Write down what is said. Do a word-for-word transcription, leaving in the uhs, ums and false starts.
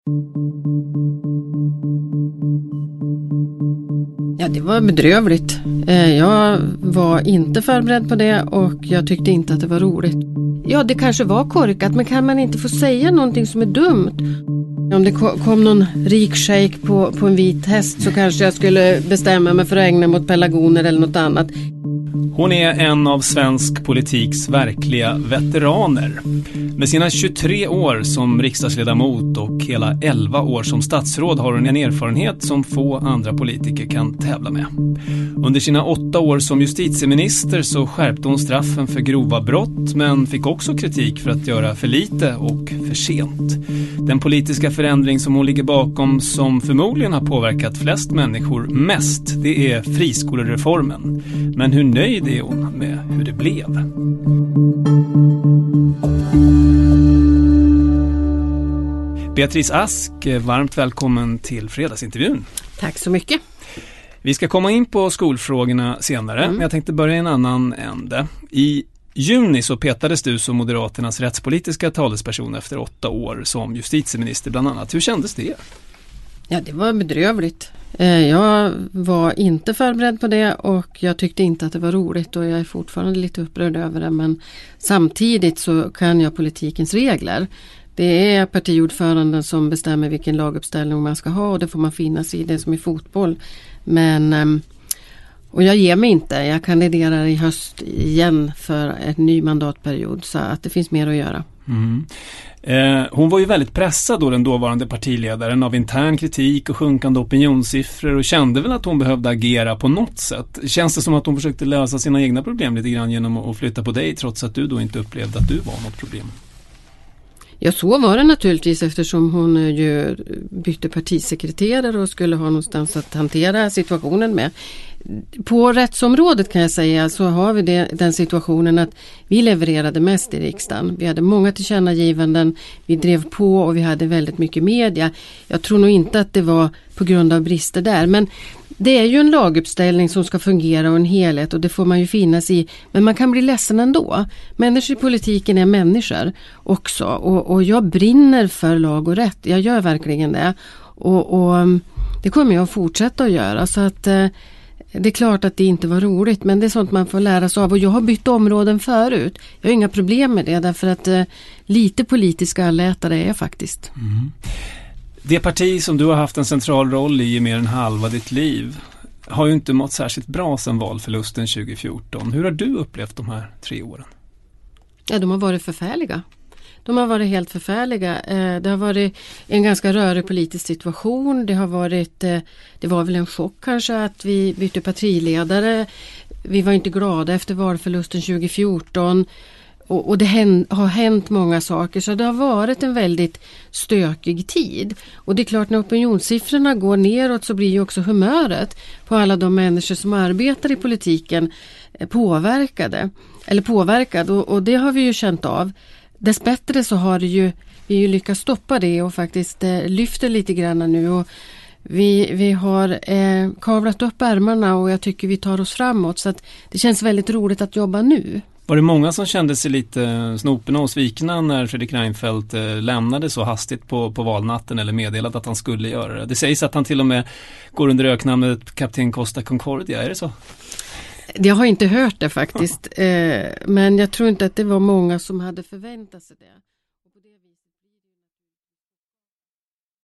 Ja, det var bedrövligt. Jag var inte förberedd på det och jag tyckte inte att det var roligt. Ja, det kanske var korkat, men kan man inte få säga någonting som är dumt? Om det kom någon rik shejk på, på en vit häst så kanske jag skulle bestämma mig för att ägna mot pelargoner eller något annat. Hon är en av svensk politiks verkliga veteraner. Med sina tjugotre år som riksdagsledamot och hela elva år som statsråd har hon en erfarenhet som få andra politiker kan tävla med. Under sina åtta år som justitieminister så skärpte hon straffen för grova brott, men fick också kritik för att göra för lite och för sent. Den politiska förändring som hon ligger bakom, som förmodligen har påverkat flest människor mest, det är friskolereformen. Men hur nöjd är hon med hur det blev? Beatrice Ask, varmt välkommen till fredagsintervjun. Tack så mycket. Vi ska komma in på skolfrågorna senare, mm. men jag tänkte börja i en annan ände. I juni så petades du som Moderaternas rättspolitiska talesperson efter åtta år som justitieminister bland annat. Hur kändes det? Ja, det var bedrövligt. Jag var inte förberedd på det och jag tyckte inte att det var roligt och jag är fortfarande lite upprörd över det, men samtidigt så kan jag politikens regler. Det är partiordföranden som bestämmer vilken laguppställning man ska ha och det får man finna sig i, det som i fotboll. Men, och jag ger mig inte, jag kandiderar i höst igen för en ny mandatperiod så att det finns mer att göra. Mm. Eh, hon var ju väldigt pressad då, den dåvarande partiledaren, av intern kritik och sjunkande opinionssiffror och kände väl att hon behövde agera på något sätt. Känns det som att hon försökte lösa sina egna problem lite grann genom att flytta på dig trots att du då inte upplevde att du var något problem? Ja, så var det naturligtvis eftersom hon ju bytte partisekreterare och skulle ha någonstans att hantera situationen med. På rättsområdet kan jag säga så har vi det, den situationen att vi levererade mest i riksdagen. Vi hade många tillkännagivanden, vi drev på och vi hade väldigt mycket media. Jag tror nog inte att det var på grund av brister där, men det är ju en laguppställning som ska fungera och en helhet och det får man ju finnas i. Men man kan bli ledsen ändå. Människor i politiken är människor också och, och jag brinner för lag och rätt. Jag gör verkligen det och, och det kommer jag att fortsätta att göra så att eh, det är klart att det inte var roligt, men det är sånt man får lära sig av och jag har bytt områden förut. Jag har inga problem med det därför att eh, lite politiska allätare är jag faktiskt. Mm. Det parti som du har haft en central roll i i mer än halva ditt liv har ju inte mått särskilt bra sedan valförlusten tjugo fjorton. Hur har du upplevt de här tre åren? Ja, de har varit förfärliga. De har varit helt förfärliga. Det har varit en ganska rörig politisk situation. Det har varit, det var väl en chock kanske att vi bytte partiledare. Vi var inte glada efter valförlusten tjugo fjorton. Och, och det hän, har hänt många saker så det har varit en väldigt stökig tid. Och det är klart när opinionssiffrorna går neråt så blir ju också humöret på alla de människor som arbetar i politiken påverkade. Eller påverkad och, och det har vi ju känt av. Dessbättre så har det ju, vi ju lyckats stoppa det och faktiskt eh, lyfter lite grann nu och vi, vi har eh, kavlat upp ärmarna och jag tycker vi tar oss framåt så att det känns väldigt roligt att jobba nu. Var det många som kände sig lite snopna och svikna när Fredrik Reinfeldt eh, lämnade så hastigt på, på valnatten eller meddelade att han skulle göra det? Det sägs att han till och med går under öknamnet Kapten Costa Concordia, är det så? Jag har inte hört det faktiskt, eh, men jag tror inte att det var många som hade förväntat sig det.